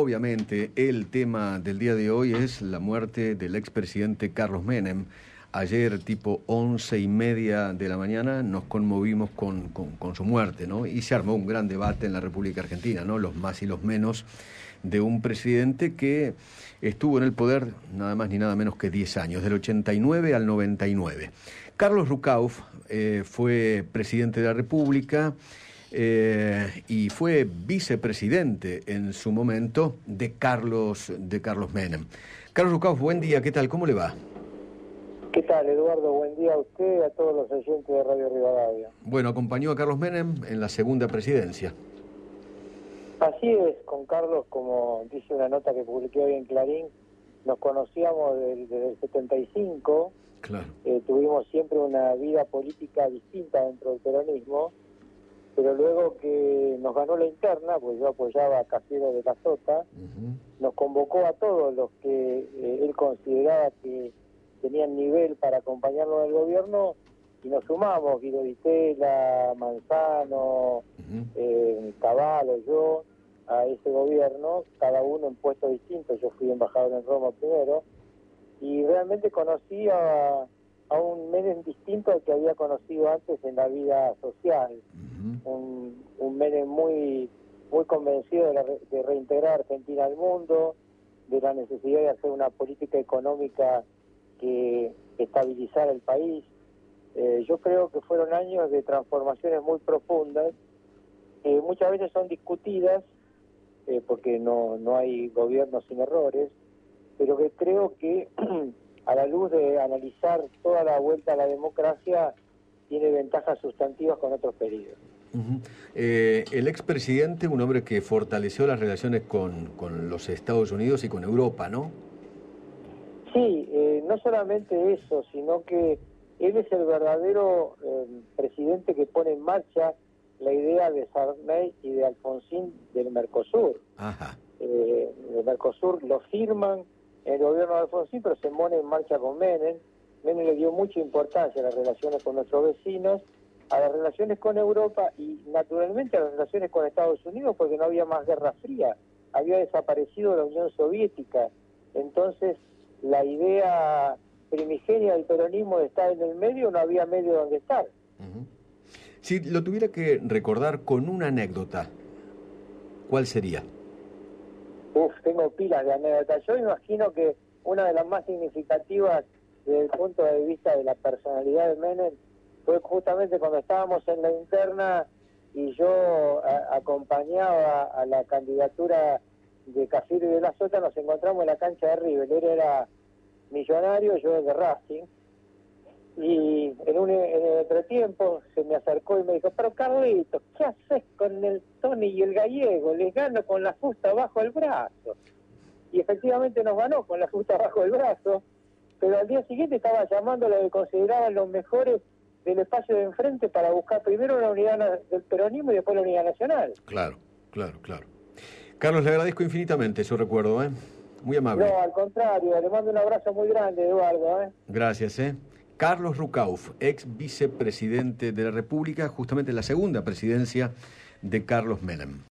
obviamente el tema del día de hoy es la muerte del expresidente Carlos Menem. Ayer, tipo 11:30 de la mañana, nos conmovimos con su muerte, ¿no? Y se armó un gran debate en la República Argentina, ¿no? Los más y los menos de un presidente que estuvo en el poder nada más ni nada menos que 10 años, del 89 al 99. Carlos Rucauf fue presidente de la República y fue vicepresidente en su momento de Carlos Menem. Carlos Rucauf, buen día, ¿qué tal? ¿Cómo le va? ¿Qué tal, Eduardo? Buen día a usted y a todos los oyentes de Radio Rivadavia. Bueno, acompañó a Carlos Menem en la segunda presidencia. Así es, con Carlos, como dice una nota que publiqué hoy en Clarín, nos conocíamos desde el 75. Claro. Tuvimos siempre una vida política distinta dentro del peronismo, pero luego que nos ganó la interna, pues yo apoyaba a Cafiero de la Sota, nos convocó a todos los que él consideraba que tenían nivel para acompañarlo en el gobierno y nos sumamos, Guido Di Tella, Manzano, Cavallo, yo, a ese gobierno, cada uno en puestos distintos. Yo fui embajador en Roma primero y realmente conocí a un Menem distinto al que había conocido antes en la vida social. Un Menem muy convencido de reintegrar a Argentina al mundo, de la necesidad de hacer una política económica que estabilizara el país. Yo creo que fueron años de transformaciones muy profundas, que muchas veces son discutidas, porque no hay gobierno sin errores, pero que creo que a la luz de analizar toda la vuelta a la democracia, tiene ventajas sustantivas con otros periodos. El expresidente, un hombre que fortaleció las relaciones con los Estados Unidos y con Europa, ¿no? Sí, no solamente eso, sino que él es el verdadero presidente que pone en marcha la idea de Sarney y de Alfonsín del Mercosur. Ajá. El Mercosur lo firman en el gobierno de Alfonsín, pero se pone en marcha con Menem. Menem le dio mucha importancia a las relaciones con nuestros vecinos, a las relaciones con Europa y naturalmente a las relaciones con Estados Unidos, porque no había más Guerra Fría, había desaparecido la Unión Soviética. Entonces, la idea primigenia del peronismo de estar en el medio, no había medio donde estar. Si lo tuviera que recordar con una anécdota, ¿cuál sería? Tengo pilas de anécdotas. Yo imagino que una de las más significativas desde el punto de vista de la personalidad de Menem fue justamente cuando estábamos en la interna y yo acompañaba a la candidatura de Cafiero y de la Sota. Nos encontramos en la cancha de River. Él era Millonario, yo de Racing, y en el entretiempo se me acercó y me dijo: pero Carlito, ¿qué haces con el Tony y el Gallego? Les gano con la fusta bajo el brazo. Y efectivamente nos ganó con la fusta bajo el brazo, pero al día siguiente estaba llamando a lo que consideraban los mejores del espacio de enfrente para buscar primero la unidad del peronismo y después la unidad nacional. Claro. Carlos, le agradezco infinitamente su recuerdo, muy amable. No, al contrario, le mando un abrazo muy grande, Eduardo. Gracias, Carlos Rucauf, ex vicepresidente de la República, justamente en la segunda presidencia de Carlos Menem.